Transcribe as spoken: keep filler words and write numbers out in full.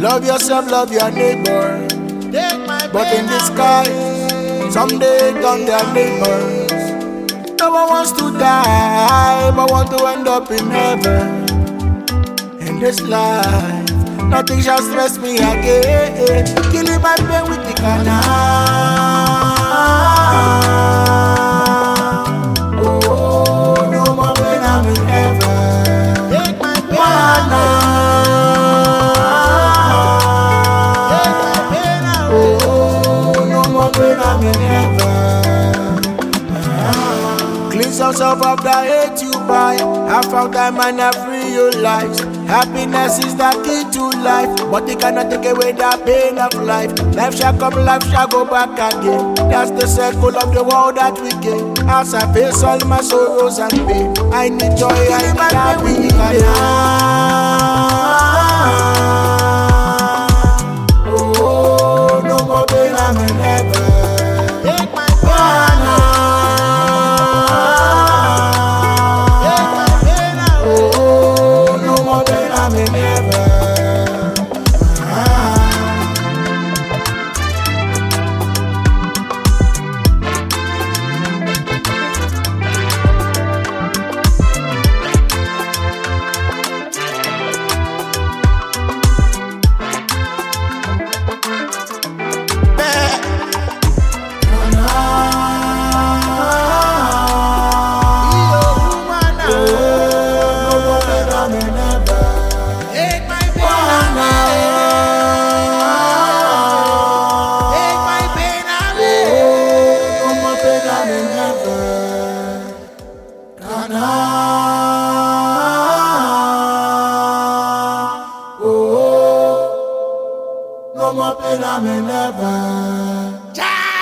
Love yourself, love your neighbor. Take my But pain in the away. sky, someday done their neighbors. No one wants to die, but want to end up in heaven. In this life, nothing shall stress me again. Killing my pain with the canal. Oh, no more pain, I'm in heaven. Take my pain One Take my pain away. Oh, no more pain, I'm in heaven. Cleanse yourself of the hate you buy. Have found time and I free your lives. Happiness is the key to life, but it cannot take away the pain of life. Life shall come, life shall go back again. That's the circle of the world that we gain. As I face all my sorrows and pain, I need joy, I need happiness. Oh, no more pain, I'm in heaven. Take my pain Take my pain away. Oh, no more pain, I'm in heaven. Take my pain away. Take my pain away. No more pain, I'm in heaven. Ghana. Oh, no more pain, I'm in heaven. Jah.